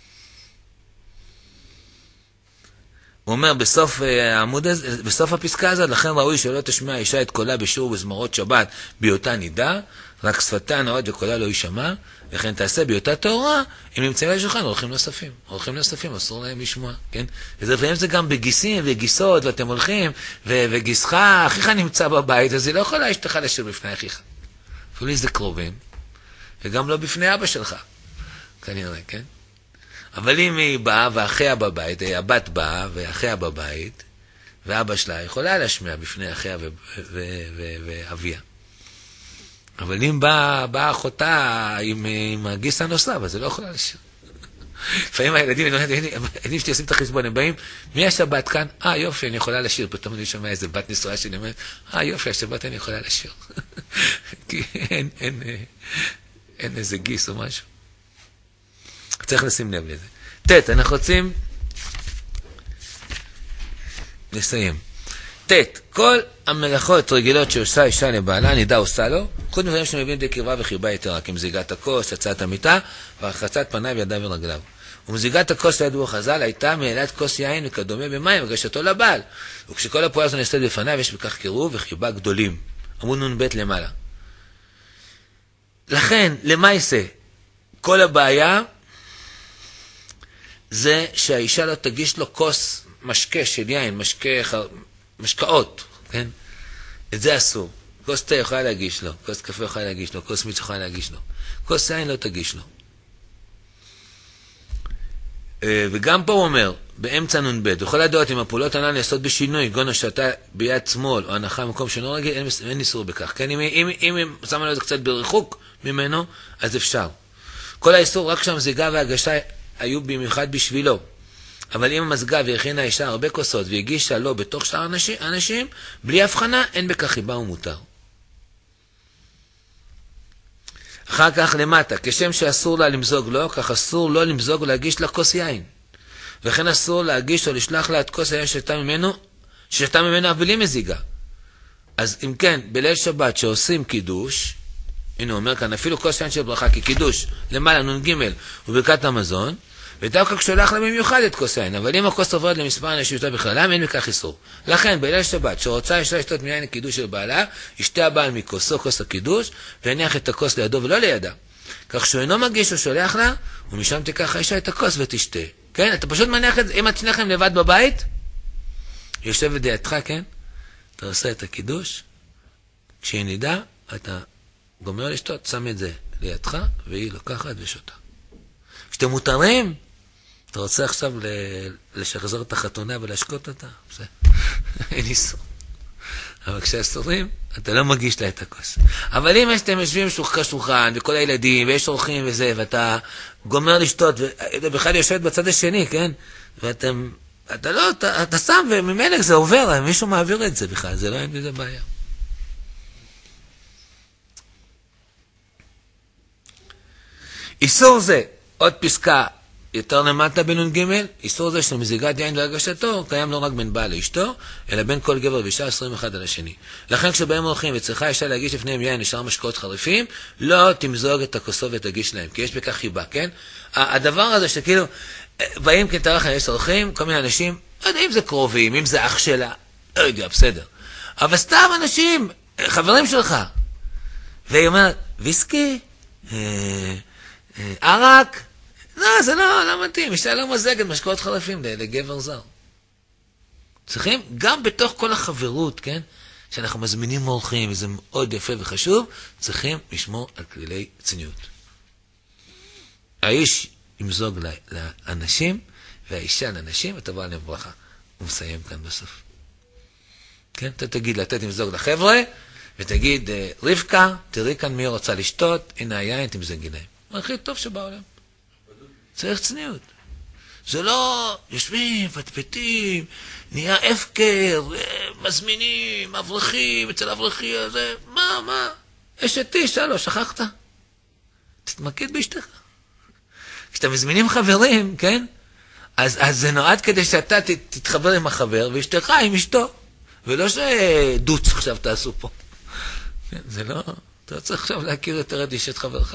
הוא אומר בסוף העמוד הזה, בסוף הפסקה הזאת, לכן ראוי שלא תשמע אישה את קולה בשיעור בזמרות שבת בהיותה נידה, רק שפתה נועד וקולה לא יישמע, לכן תעשה בהיותה טהורה, אם נמצאים על השולחן, הולכים נוספים, אסור להם לשמוע, כן? ולפעמים זה גם בגיסים וגיסות, ואתם הולכים, וגיסך, אחיך נמצא בבית, אז היא לא יכולה אשתך לשיר בפני אחיך. אפילו זה קרובים, וגם לא בפני אבא שלך, כנראה, כן? אבל אם היא באה ואחיה בבית, הבת באה ואחיה בבית, ואבא שלה יכולה להשמיע בפני אחיה ואביה. אבל אם באה אחותה עם הגיס הנוסף, אז זה לא יכולה לשיר. לפעמים הילדים שלי עושים את החשבון, הם באים, מי השבת כאן? יופי, אני יכולה לשיר. פתאום אני שומע איזה בת נשואה שלי, אומרת, יופי, השבת אני יכולה לשיר. כי אין איזה גיס או משהו. צריך לשים לב לזה. אנחנו רוצים לסיים. כל המלאכות רגילות שעושה אישה לבעלה, נידה עושה לו, חוץ מדברים שמביאים די קרבה וחיבה יתרה, כמזיגת הכוס, הצעת המיטה, והרחצת פניו ידיו ורגליו. ומזיגת הכוס לידו חז"ל הייתה מעילת כוס יין וכדומה במים וגשתו לבעל. וכשכל הפועל הזו נעשית בפניו, יש בכך קירוב וחיבה גדולים. עמוד נ"ב למעלה. לכן, למה יעשה? כל הבעיה זה שהאישה לא תגיש לו כוס משקה של יין, משקאות, כן? את זה אסור. כוס תה יכולה להגיש לו, כוס קפה יכולה להגיש לו, כוס מיץ יכולה להגיש לו. כוס יין לא תגיש לו. וגם פה הוא אומר, באמצע נ"ב, יכול לדעת אם הפעולות הנ"ל נעשות בשינוי, גון או שתה ביד שמאל, או הנחה במקום שאינו רגיל, אין איסור בכך. כן? אם שמה לו את זה קצת בריחוק ממנו, אז אפשר. כל האיסור, רק שהמזיגה וההגשה היו במיוחד בשבילו. אבל אם המזגה והכינה האישה הרבה כוסות והגישה לו בתוך שאר אנשים, בלי הבחנה, אין בכך חיבה ומותר. אחר כך למטה, כשם שאסור לה למזוג לו, כך אסור לא למזוג ולהגיש לה כוס יין. וכן אסור להגיש או לשלח לה את כוס היין ששתה ממנו בלי מזיגה. אז אם כן, בליל שבת שעושים קידוש, הנה הוא אומר כאן, אפילו כוס יין של ברכה, כי קידוש למעלה נ"ג וברכת המזון, ודווקא כשהולך לה במיוחד את כוס יין, אבל אם הכוס עוברת למספר אנשים יותר בכללם, אין בכך איסור. לכן, בליל שבת, שרוצה אישה לשתות מיין הקידוש של בעלה, ישתה הבעל מכוסו, כוס הקידוש, והניח את הכוס לידו ולא לידה. כך שהוא אינו מגיש או שולח לה, ומשם תיקח האישה את הכוס ותשתה. כן? אתה פשוט מניח את זה, אם את שניכם לבד בבית, יושב לידך, כן? אתה עושה את הקידוש, כשהיא נידה, אתה גומר לשתות, שם את זה לידך, והיא לוקחת ושותה. כשאתם מותרים, אתה רוצה עכשיו לשחזר את החתונה ולהשקות אותה? זה, אין איסור. אבל כשאסורים, אתה לא מגיש לה את הכוס. אבל אם אתם יושבים שולחן, וכל הילדים, ויש אורחים וזה, ואתה גומר לשתות, ובכלל יושבת בצד השני, כן? אתה לא, אתה שם, וממילא זה עובר, מישהו מעביר את זה בכלל, זה לא אין בזה בעיה. איסור זה, עוד פסקה, יותר למטה בנ"ג, איסור זה של מזיגת יין להגשתו, קיים לא רק בין בעל לאשתו, אלא בין כל גבר ואישה 21 על השני. לכן כשבאים הולכים וצריכה אישה להגיש לפניהם יין לשאר משקאות חריפים, לא תמזוג את הכוסו ותגיש להם, כי יש בכך חיבה, כן? הדבר הזה שכאילו, באים כתארך יש הולכים, כל מיני אנשים, לא יודע אם זה קרובים, אם זה אח שלה, לא יודע, בסדר. אבל סתם אנשים, חברים שלך, והיא אומרת, ויסקי, ערק, לא, זה לא מתאים, אישה לא מזגת משקאות חריפים לגבר זר. צריכים, גם בתוך כל החברות, כן, שאנחנו מזמינים אורחים, וזה מאוד יפה וחשוב, צריכים לשמור על כללי צניעות. האיש ימזוג לאנשים, והאישה לאנשים, ותבוא עליהם ברכה. הוא מסיים כאן בסוף. כן, אתה תגיד לתת ימזוג לחבר'ה, ותגיד, רבקה, תראי כאן מי רוצה לשתות, הנה היין, תמזגי להם. הכי טוב שבעולם. צריך צניעות. זה לא יושבים, פטפטים, נהיה הפקר, מזמינים, אברכים, אצל אברכים, זה, מה? אשת איש, שכחת? תתמקד באשתך. כשאתה מזמינים חברים, כן? אז זה נועד כדי שאתה תתחבר עם החבר, ואשתך עם אשתו. ולא שדוץ עכשיו תעשו פה. זה לא, אתה צריך עכשיו להכיר יותר את אשת חברך.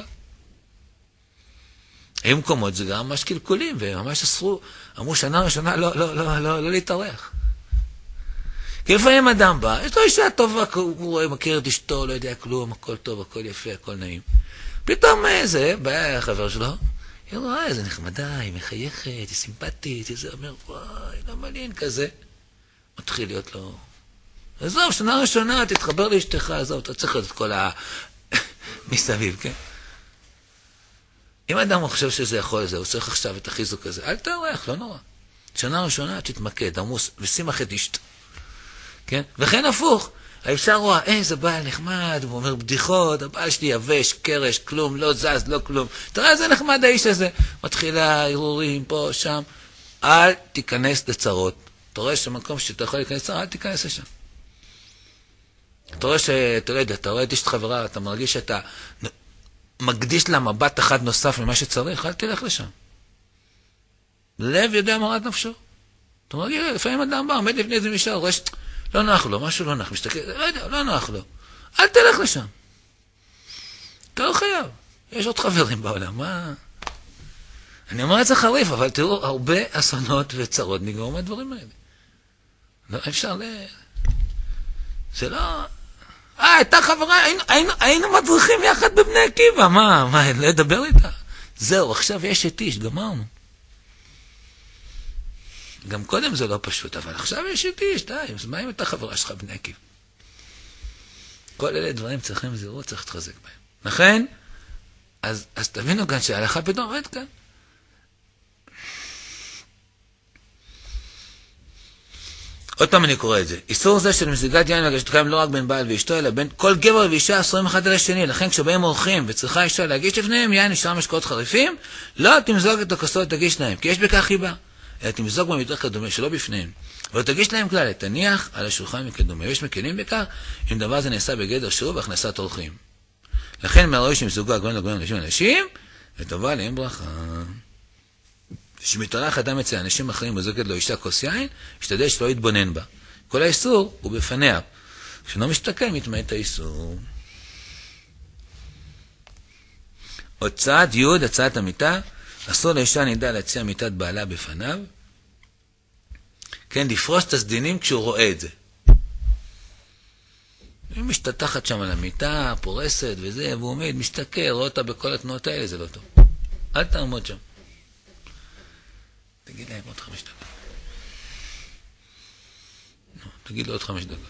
היו מקומות, זה גם ממש קלקולים, וממש אסרו, אמרו שנה ראשונה לא להתארח. כי לפעמים אדם בא, יש לו אישה טובה, הוא מכיר את אשתו, לא יודע כלום, הכל טוב, הכל יפה, הכל נעים. פתאום זה, בא החבר שלו, היא רואה, איזה נחמדה, היא מחייכת, היא סימפטית, היא אומר, וואי, לא מעניין כזה. מתחיל להיות לו, עזוב, שנה ראשונה, תתחבר לאשתך, עזוב, אתה צריך את כל מסביב, כן? אם אדם חושב שזה יכול לזה, הוא צריך עכשיו את החיזוק הזה, אל תערך, לא נורא. שנה ראשונה תתמקד, עמוס, ושימח את אשתו. כן? וכן הפוך, האישה רואה, איזה בעל נחמד, הוא אומר בדיחות, הבעל שלי יבש, קרש, כלום, לא זז, לא כלום. תראה איזה נחמד האיש הזה. מתחילה ערעורים פה, שם. אל תיכנס לצרות. אתה רואה שמקום שאתה יכול להיכנס לצרות, אל תיכנס לשם. אתה רואה שאתה לא יודע, אתה רואה את אשת חברה, אתה מרגיש שאתה מקדיש לה מבט אחד נוסף ממה שצריך, אל תלך לשם. לב יודע מרת נפשו. אתה אומר, לפעמים אדם בא, עומד לפני איזה מישהו, רואה לא נוח לו, משהו לא נוח, מסתכל, לא יודע, לא נוח לו. אל תלך לשם. אתה לא חייב. יש עוד חברים בעולם, מה? אני אומר את זה חריף, אבל תראו, הרבה אסונות וצרות נגמרו מהדברים האלה. לא אפשר זה לא... הייתה חברה, היינו מדריכים יחד בבני עקיבא, מה, לא אדבר איתה? זהו, עכשיו יש את איש, גמרנו. גם קודם זה לא פשוט, אבל עכשיו יש את איש, די, אז מה אם הייתה חברה שלך בבני עקיבא? כל אלה דברים צריכים זהירות, צריך להתחזק בהם. לכן, אז תבינו כאן שההלכה פתאום עומד כאן. עוד פעם אני קורא את זה. איסור זה של מזיגת יין לגשת קיים לא רק בין בעל ואשתו, אלא בין כל גבר ואישה אסורים אחד על השני. לכן כשבאים אורחים וצריכה אשתו להגיש לפניהם יין נשאר משקאות חריפים, לא תמזוג את הכוסות תגיש להם, כי יש בכך חיבה. אלא תמזוג בהם יותר כדומה, שלא בפניהם. ולא תגיש להם כלל, תניח על השולחן וכדומה. ויש מקלים בכך, אם דבר זה נעשה בגדר שיעור והכנסת אורחים. לכן מהראוי שמזוגו הגויים לגויים אנשים, וטובה להם ברכה. שמתערך אדם אצל אנשים אחרים מזוגת לו אישה כוס יין, ישתדל שלא יתבונן בה. כל האיסור הוא בפניה. כשלא משתכל, מתמעט האיסור. הוצאת יוד, הצעת המיטה, אסור לאישה נידה להציע מיטת בעלה בפניו. כן, לפרוס את הסדינים כשהוא רואה את זה. היא משתתחת שם על המיטה, פורסת וזה, והוא עומד, מסתכל, רואה אותה בכל התנועות האלה, זה לא טוב. אל תעמוד שם. תגיד להם עוד 5 דקות. תגיד לו עוד 5 דקות.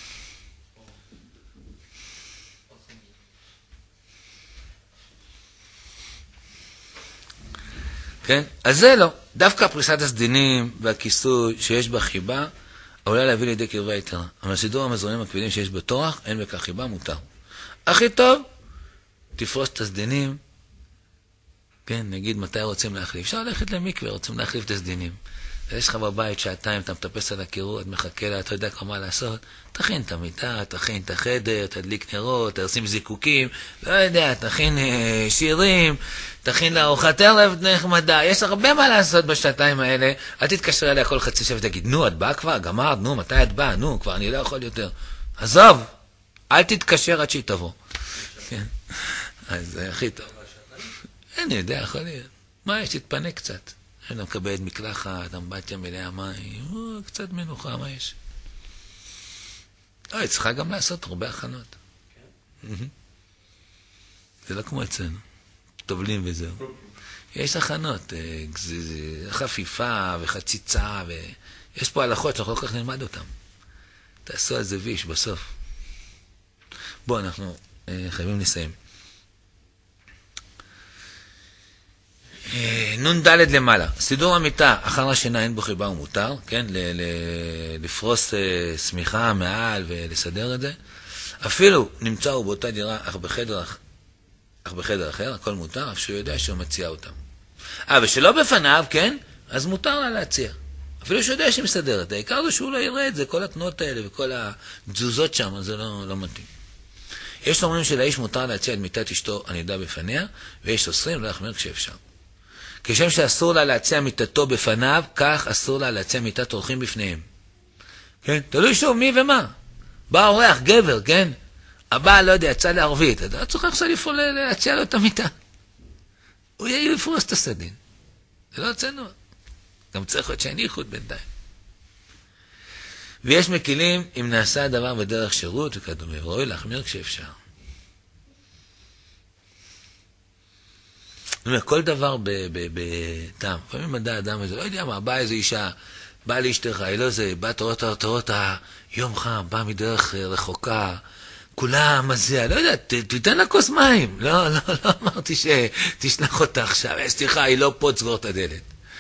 כן? אז זה לא. דווקא פריסת הסדינים והכיסוי שיש בה חיבה, עולה להביא לידי קרבה יתרה. אבל סידור המזרונים הכבדים שיש בתורח, אין בכך חיבה, מותר. הכי טוב, תפרוס את הסדינים, כן, נגיד מתי רוצים להחליף. אפשר ללכת למקווה, רוצים להחליף את הסדינים. יש לך בבית שעתיים, אתה מטפס על הקירות, מחכה לה, אתה יודע כבר מה לעשות. תכין את המיטה, תכין את החדר, תדליק נרות, תשים זיקוקים, לא יודע, תכין שירים, תכין לארוחת ערב נחמדה. יש הרבה מה לעשות בשעתיים האלה. אל תתקשר אליה כל חצי שעה ותגיד, נו, את באה כבר? גמרת, נו, מתי את באה? נו, כבר אני לא יכול יותר. עזוב, אל תתקשר עד שהיא תבוא. כן, אז זה הכי טוב. אני יודע, יכול להיות. מה יש? תתפנה קצת. אני מקבלת מקלחת, אמבטיה מלאה מים, קצת מנוחה, מה יש? לא, היא צריכה גם לעשות הרבה הכנות. זה לא כמו אצלנו. טובלים וזהו. יש הכנות, חפיפה וחציצה, יש פה הלכות שאנחנו לא כל כך נלמד אותן. תעשו על זה ויש בסוף. בואו, אנחנו חייבים לסיים. נון ד' למעלה, סידור המיטה אחר השינה אין בו חיבה ומותר, כן, לפרוס סמיכה מעל ולסדר את זה. אפילו נמצא הוא באותה דירה אך בחדר אחר, הכל מותר, אף שהוא יודע שהוא מציע אותם. ושלא בפניו, כן, אז מותר לה להציע. אפילו שהוא יודע שהיא מסדרת. העיקר זה שהוא לא יראה את זה, כל התנועות האלה וכל התזוזות שם, זה לא מתאים. יש אומרים שלאיש מותר להציע את מיטת אשתו הנידה בפניה, ויש אוסרים לא להחמיר כשאפשר. כשם שאסור לה להציע מיטתו בפניו, כך אסור לה להציע מיטת אורחים בפניהם. כן? תלוי שוב מי ומה. בא אורח, גבר, כן? הבעל, לא יודע, יצא לערבית. אתה צריך עכשיו להציע לו את המיטה. הוא יהיה לפרוס את הסדין. זה לא צנוע. גם צריך להיות שאין ייחוד בינתיים. ויש מקילים אם נעשה הדבר בדרך שירות וכדומה. וראוי להחמיר כשאפשר. זאת אומרת, כל דבר בטעם. לפעמים מדע אדם הזה, לא יודע מה, באה איזו אישה, באה לאשתך, היא לא זה, באה תורות יום חם, באה מדרך רחוקה, כולה מזיעה, לא יודע, תיתן לה כוס מים. לא אמרתי שתשלח אותה עכשיו, סליחה, היא לא פה, תסגור את הדלת.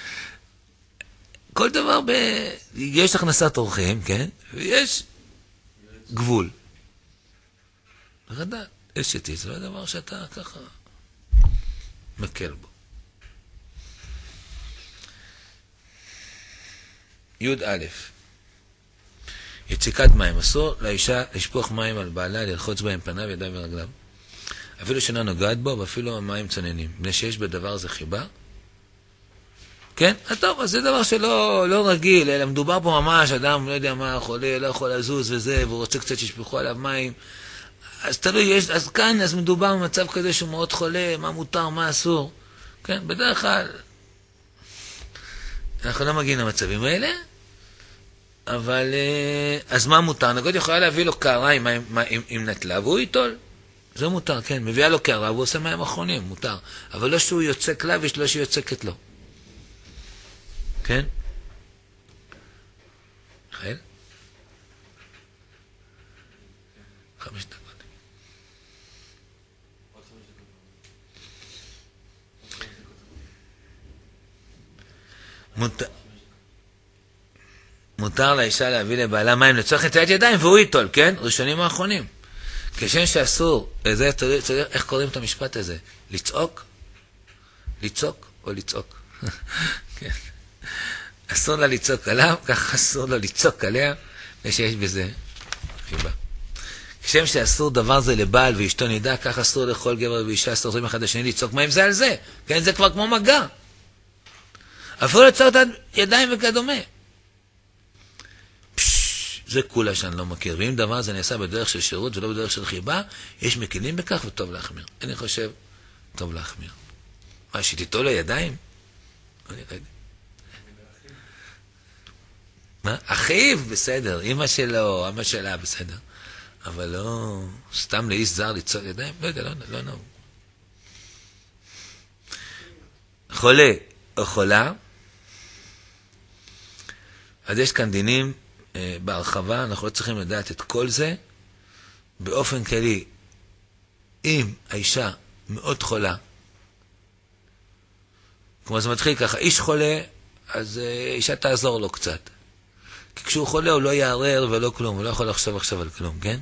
כל דבר יש הכנסת אורחים, כן? ויש גבול. לדעת, יש איתי, זה לא דבר שאתה ככה מקל בו. י"א יציקת מים. אסור לאישה לשפוך מים על בעלה, לרחוץ בהם פניו, ידיו ורגליו. אפילו שאינה נוגעת בו, ואפילו המים צוננים. מפני שיש בדבר הזה חיבה. כן? טוב, אז זה דבר שלא רגיל, אלא מדובר פה ממש, אדם לא יודע מה, חולה, לא יכול לזוז וזה, והוא רוצה קצת שישפכו עליו מים. אז תלוי, אז כאן, אז מדובר במצב כזה שהוא מאוד חולה, מה מותר, מה אסור. כן? בדרך כלל, אנחנו לא מגיעים למצבים האלה, אבל, אז מה מותר? נגוד יכולה להביא לו קערה עם נטלה, והוא ייטול. זה מותר, כן. מביאה לו קערה, והוא עושה מים אחרונים, מותר. אבל לא שהוא יוצק לה, ולא שהיא יוצקת לו. כן? מיכאל? 5 דקות. מותר לאישה להביא לבעלה מים לצורך נטילת ידיים והוא ייטול, כן? ראשונים האחרונים. כשם שאסור, זה איך קוראים את המשפט הזה? לצעוק? לצעוק או לצעוק? כן. אסור לה לצעוק עליו, כך אסור לו לצעוק עליה, ושיש בזה חיבה. כשם שאסור דבר זה לבעל ואשתו נידה, כך אסור לכל גבר ואישה, אסור אחד השני לצעוק מים זה על זה. כן, זה כבר כמו מגע. אפילו לצעוק את ידיים וכדומה. זה כולה שאני לא מכיר. ואם דבר זה נעשה בדרך של שירות ולא בדרך של חיבה, יש מקלים בכך וטוב להחמיר. אני חושב, טוב להחמיר. מה, שתיתו לו ידיים? אני רגע. מה? אחיו, בסדר. אמא שלו, אמא שלה, בסדר. אבל לא, סתם לאיש זר ליצור ידיים? לא יודע, לא נהוג. חולה או חולה, אז יש כאן דינים בהרחבה, אנחנו לא צריכים לדעת את כל זה. באופן כללי, אם האישה מאוד חולה, כמו זה מתחיל ככה, איש חולה, אז אישה תעזור לו קצת. כי כשהוא חולה הוא לא יערער ולא כלום, הוא לא יכול לחשוב עכשיו על כלום, כן?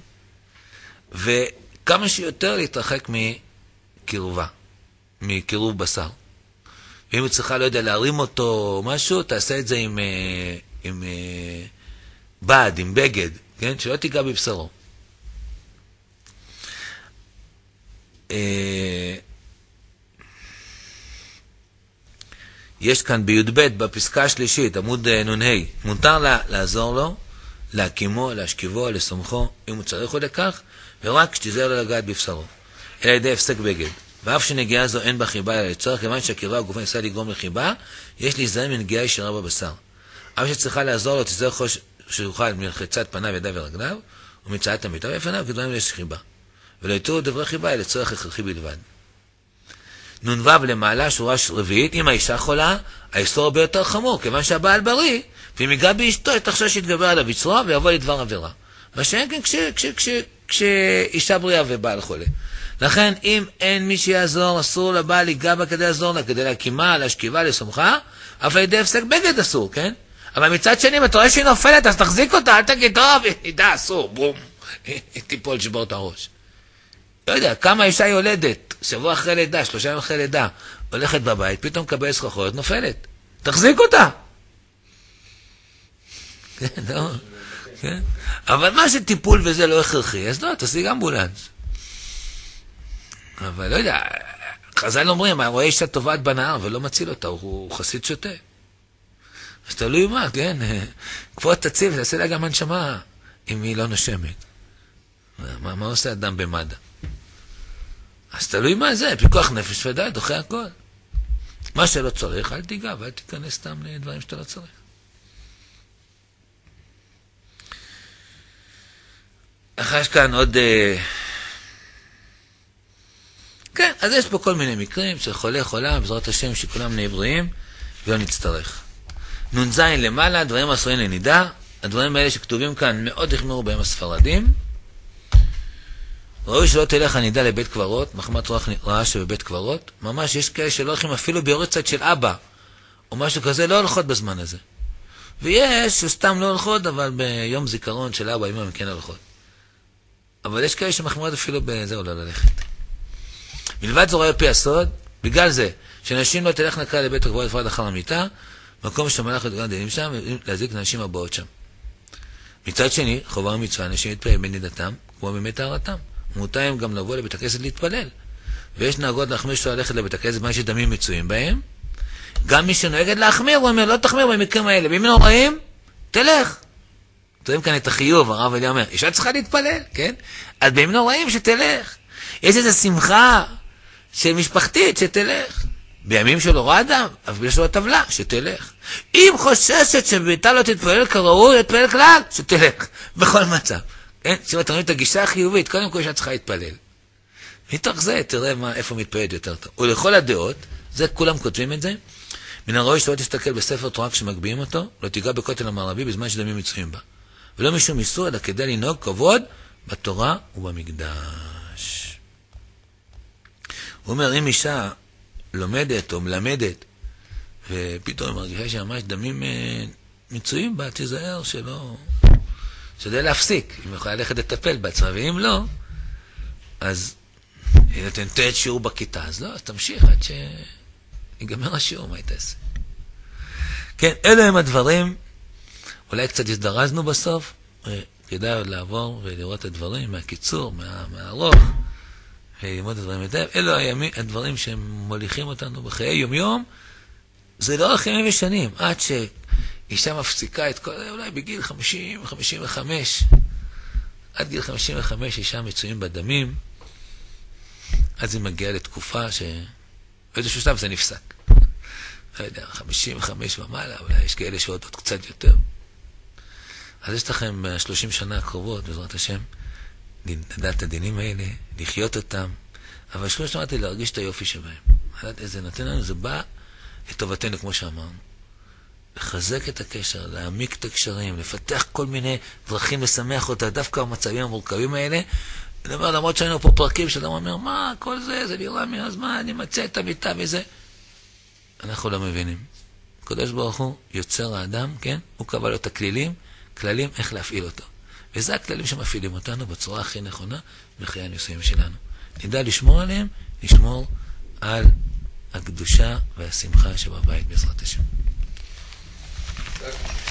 וכמה שיותר להתרחק מקירובה, מקירוב בשר. ואם הוא צריכה, לא יודע, להרים אותו או משהו, תעשה את זה עם בד, עם בגד, כן? שלא תיגע בבשרו. יש כאן בי"ב, בפסקה השלישית, עמוד נ"ה, מותר לעזור לו, להקימו, להשכיבו, לסומכו, אם הוא צריך עוד לכך, ורק כשתיזהר לו לגעת בבשרו, אלא ידי הפסק בגד. ואף שנגיעה זו אין בה חיבה אלא לצורך, כיוון שהקירבה הגופה ניסה לגרום לחיבה, יש להיזהר מנגיעה ישירה בבשר. אף שצריכה לעזור לו, תיזהר שיוכל מרחצת פניו, ידיו ורגליו, ומצאת המיטה בפניו, כדברים יש חיבה. ולא יתרו דברי חיבה, אלא לצורך הכרחי בלבד. נ"ו למעלה, שורה רביעית, אם האישה חולה, האיסור הרבה יותר חמור, כיוון שהבעל בריא, ואם ייגע באשתו, תחשוב שיתגבר עליו יצרו, ויבוא לדבר עבירה. מה שאין כן כשאישה בריאה ובעל חולה. לכן, אם אין מי שיעזור, אסור לבעל ייגע בה כדי לעזור לה, כדי להקימה, להשכיבה, לסומכה, אף על ידי הפסק בגד אסור, כן? אבל מצד שני, אם אתה רואה שהיא נופלת, אז תחזיק אותה, אל תגיד, טוב, נדע, אסור, בום, תיפול, שבור את הראש. לא יודע, כמה אישה יולדת, שבוע אחרי לידה, 3 ימים אחרי לידה, הולכת בבית, פתאום קבל סחרחורת, נופלת. תחזיק אותה. כן, לא, כן. אבל מה שטיפול וזה לא הכרחי, אז לא, תשיג אמבולנס. אבל לא יודע, חז"ל אומרים, רואה אישה טובעת בנהר ולא מציל אותה, הוא חסיד שוטה. אז תלוי מה, כן? כבוד תציב, תעשה לה גם הנשמה, אם היא לא נושמת. מה עושה אדם במד"א? אז תלוי מה זה, פיקוח נפש ודאי, דוחה הכל. מה שלא צריך, אל תיגע, ואל תיכנס סתם לדברים שאתה לא צריך. אחרי יש כאן עוד... כן, אז יש פה כל מיני מקרים של חולה, בעזרת השם שכולם נהיה בריאים, ולא נצטרך. נ"ז למעלה, דברים אסורים לנידה, הדברים האלה שכתובים כאן מאוד החמירו בהם הספרדים. ראוי שלא תלך הנידה לבית קברות, מחמת רעה שבבית קברות. ממש יש כאלה שלא הולכים אפילו ביורצת של אבא, או משהו כזה, לא הולכות בזמן הזה. ויש שסתם לא הולכות, אבל ביום זיכרון של אבא, אמא הם כן הולכות. אבל יש כאלה שמחמירות אפילו בזה או לא ללכת. מלבד זו ראוי פי הסוד, בגלל זה, שנשים לא תלכנה כלל לבית הקברות לפרד אחר המיטה, מקום שמלאך ודגן דנים שם, להזיק לנשים הבאות שם. מצד שני, חובה ומצווה, אנשים יתפלל בנידתם, כמו באמת טהרתם. מותר הם גם לבוא לבית הכנסת להתפלל, ויש נהגות להחמיר שלא ללכת לבית הכנסת במה שדמים מצויים בהם. גם מי שנוהגת להחמיר, הוא אומר, לא תחמיר במקרים האלה. בימים נוראים, תלך. תראים כאן את החיוב, הרב אלי אומר, אישה צריכה להתפלל, כן? אז בימים נוראים שתלך. יש איזו שמחה של משפחתית שתלך. בימים של אור האדם, אבל יש לו הטבלה, שתלך. אם חוששת שביתה לא תתפלל כראוי, תתפלל כלל, שתלך. בכל מצב. כן? שאם אתה רואים את הגישה החיובית, קודם כל אישה צריכה להתפלל. מתוך זה תראה איפה מתפעד יותר טוב. ולכל הדעות, זה כולם כותבים את זה, מן הראוי שלא תסתכל בספר תורה כשמגביעים אותו, לא תיגע בכותל המערבי בזמן שדמים מצויים בה. ולא משום איסור, אלא כדי לנהוג כבוד בתורה ובמקדש. הוא אומר, אם אישה לומדת או מלמדת, ופתאום היא מרגישה שממש דמים מצויים בה, תיזהר שלא... שדי להפסיק, אם יכולה ללכת לטפל בעצמה, ואם לא, אז היא נותנת שיעור בכיתה, אז לא, אז תמשיך עד שיגמר השיעור, מה היא תעשה? כן, אלו הם הדברים, אולי קצת הזדרזנו בסוף, כדאי לעבור ולראות את הדברים מהקיצור, מהארוך, וללמוד את הדברים היטב. אלו הדברים שהם מוליכים אותנו בחיי יום-יום, זה לאורך ימים ושנים, עד שאישה מפסיקה את כל, אולי בגיל 50, 55, עד גיל 55 אישה מצויים בדמים, אז היא מגיעה לתקופה באיזשהו שלב זה נפסק. לא יודע, 55 ומעלה, אולי יש כאלה שעוד קצת יותר. אז יש לכם ב-30 שנה הקרובות, בעזרת השם, לדעת את הדינים האלה, לחיות אותם, אבל שלוש שמעתי להרגיש את היופי שבהם. זה נותן לנו, זה בא לטובתנו, כמו שאמרנו. לחזק את הקשר, להעמיק את הקשרים, לפתח כל מיני דרכים לשמח אותה, דווקא במצבים המורכבים האלה. אני אומר, למרות שהיינו פה פרקים שאדם אומר, מה, כל זה, זה נראה מהזמן, אני מצא את המיטה וזה. אנחנו לא מבינים. הקדוש ברוך הוא יוצר האדם, כן? הוא קבע לו את הכללים איך להפעיל אותו. וזה הכללים שמפעילים אותנו בצורה הכי נכונה בחיי הנישואים שלנו. נדע לשמור עליהם, לשמור על הקדושה והשמחה שבבית בעזרת השם.